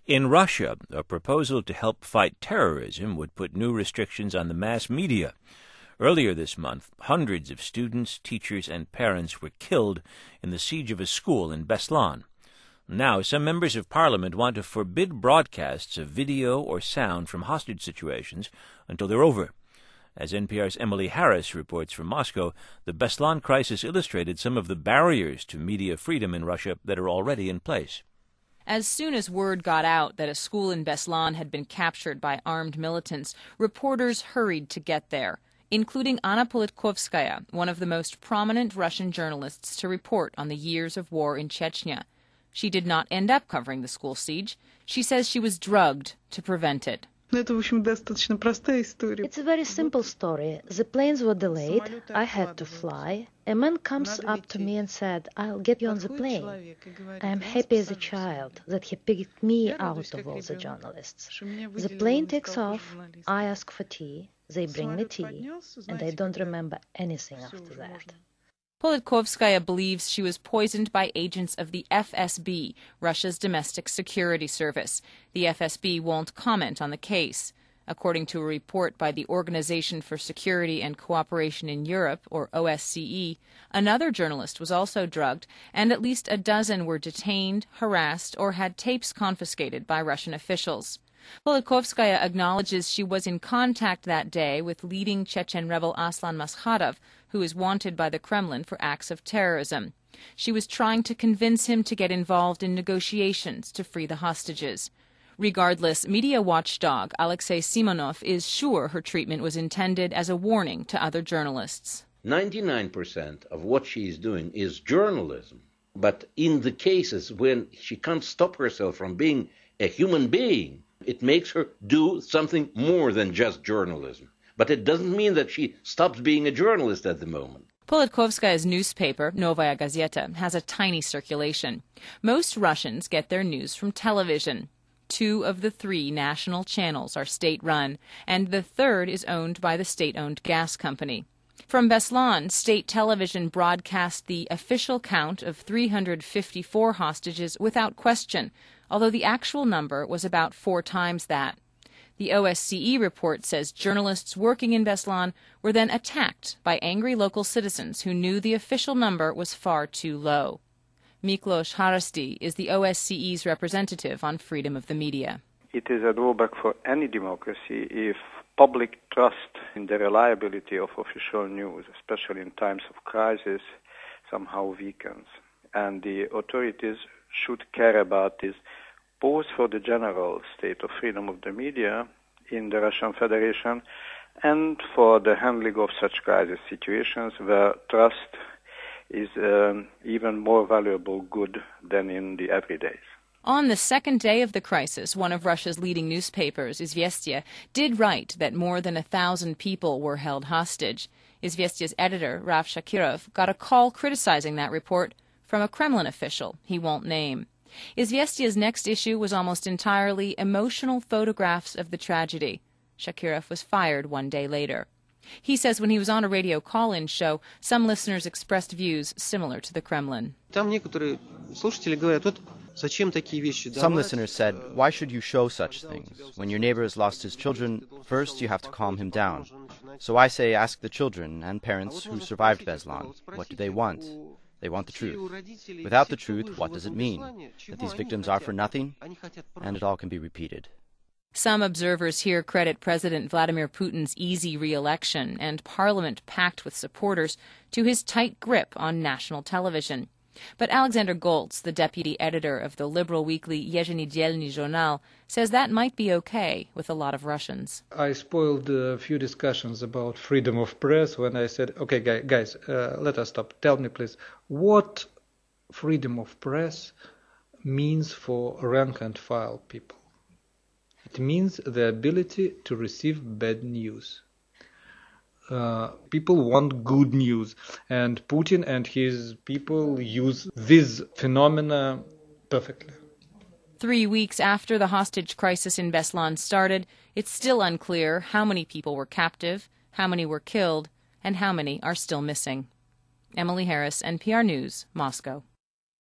In Russia, a proposal to help fight terrorism would put new restrictions on the mass media. Earlier this month, hundreds of students, teachers, and parents were killed in the siege of a school in Beslan. Now, some members of parliament want to forbid broadcasts of video or sound from hostage situations until they're over. As NPR's Emily Harris reports from Moscow, the Beslan crisis illustrated some of the barriers to media freedom in Russia that are already in place. As soon as word got out that a school in Beslan had been captured by armed militants, reporters hurried to get there, including Anna Politkovskaya, one of the most prominent Russian journalists to report on the years of war in Chechnya. She did not end up covering the school siege. She says she was drugged to prevent it. It's a very simple story. The planes were delayed. I had to fly. A man comes up to me and said, "I'll get you on the plane." I am happy as a child that he picked me out of all the journalists. The plane takes off. I ask for tea. They bring me tea. And I don't remember anything after that. Politkovskaya believes she was poisoned by agents of the FSB, Russia's domestic security service. The FSB won't comment on the case. According to a report by the Organization for Security and Cooperation in Europe, or OSCE, another journalist was also drugged, and at least a dozen were detained, harassed, or had tapes confiscated by Russian officials. Politkovskaya acknowledges she was in contact that day with leading Chechen rebel Aslan Maskhadov, who is wanted by the Kremlin for acts of terrorism. She was trying to convince him to get involved in negotiations to free the hostages. Regardless, media watchdog Alexei Simonov is sure her treatment was intended as a warning to other journalists. 99% of what she is doing is journalism. But in the cases when she can't stop herself from being a human being, it makes her do something more than just journalism. But it doesn't mean that she stops being a journalist at the moment. Politkovskaya's newspaper, Novaya Gazeta, has a tiny circulation. Most Russians get their news from television. 2 of the 3 national channels are state-run, and the third is owned by the state-owned gas company. From Beslan, state television broadcast the official count of 354 hostages without question, although the actual number was about 4 times that. The OSCE report says journalists working in Beslan were then attacked by angry local citizens who knew the official number was far too low. Miklos Harasti is the OSCE's representative on freedom of the media. It is a drawback for any democracy if public trust in the reliability of official news, especially in times of crisis, somehow weakens. And the authorities should care about this, both for the general state of freedom of the media in the Russian Federation and for the handling of such crisis situations where trust is even more valuable good than in the everydays. On the second day of the crisis, one of Russia's leading newspapers, Izvestia, did write that more than 1,000 people were held hostage. Izvestia's editor, Raf Shakirov, got a call criticizing that report from a Kremlin official he won't name. Izvestia's next issue was almost entirely emotional photographs of the tragedy. Shakirov was fired 1 day later. He says when he was on a radio call-in show, some listeners expressed views similar to the Kremlin. Some listeners said, "Why should you show such things? When your neighbor has lost his children, first you have to calm him down." So I say ask the children and parents who survived Beslan. What do they want? They want the truth. Without the truth, what does it mean? That these victims are for nothing? And it all can be repeated. Some observers here credit President Vladimir Putin's easy re-election and parliament packed with supporters to his tight grip on national television. But Alexander Goltz, the deputy editor of the liberal weekly Yezhenedelny Journal, says that might be okay with a lot of Russians. I spoiled a few discussions about freedom of press when I said, okay, guys, let us stop. Tell me, please, what freedom of press means for rank-and-file people? It means the ability to receive bad news. People want good news, and Putin and his people use this phenomena perfectly. 3 weeks after the hostage crisis in Beslan started, it's still unclear how many people were captive, how many were killed, and how many are still missing. Emily Harris, NPR News, Moscow.